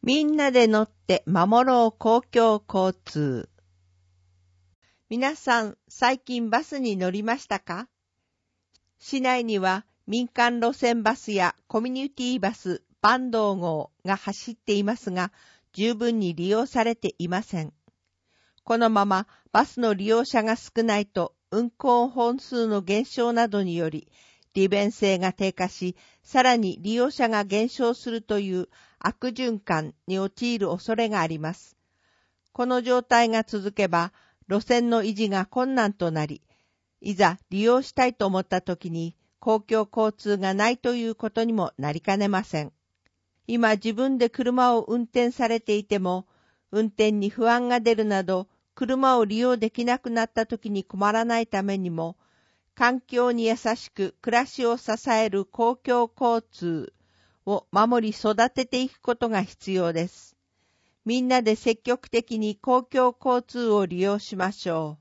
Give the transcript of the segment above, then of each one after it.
みんなで乗って守ろう公共交通。皆さん、最近バスに乗りましたか？市内には民間路線バスやコミュニティバス、バンド号が走っていますが、十分に利用されていません。このままバスの利用者が少ないと、運行本数の減少などにより、利便性が低下し、さらに利用者が減少するという悪循環に陥る恐れがあります。この状態が続けば、路線の維持が困難となり、いざ利用したいと思った時に公共交通がないということにもなりかねません。今自分で車を運転されていても、運転に不安が出るなど、車を利用できなくなった時に困らないためにも、環境に優しく暮らしを支える公共交通を守り育てていくことが必要です。みんなで積極的に公共交通を利用しましょう。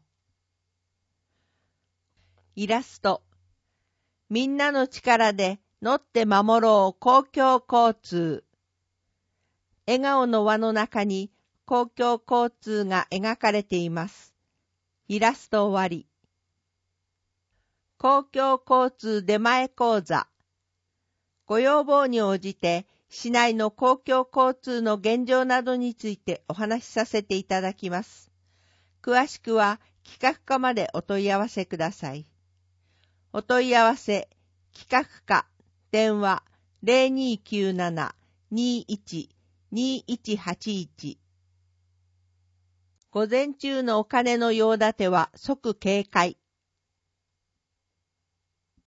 イラスト。みんなの力で乗って守ろう公共交通。笑顔の輪の中に公共交通が描かれています。イラスト終わり。公共交通出前講座。ご要望に応じて、市内の公共交通の現状などについてお話しさせていただきます。詳しくは企画課までお問い合わせください。お問い合わせ、企画課、電話 0297-21-2181。午前中のお金の用立ては即警戒。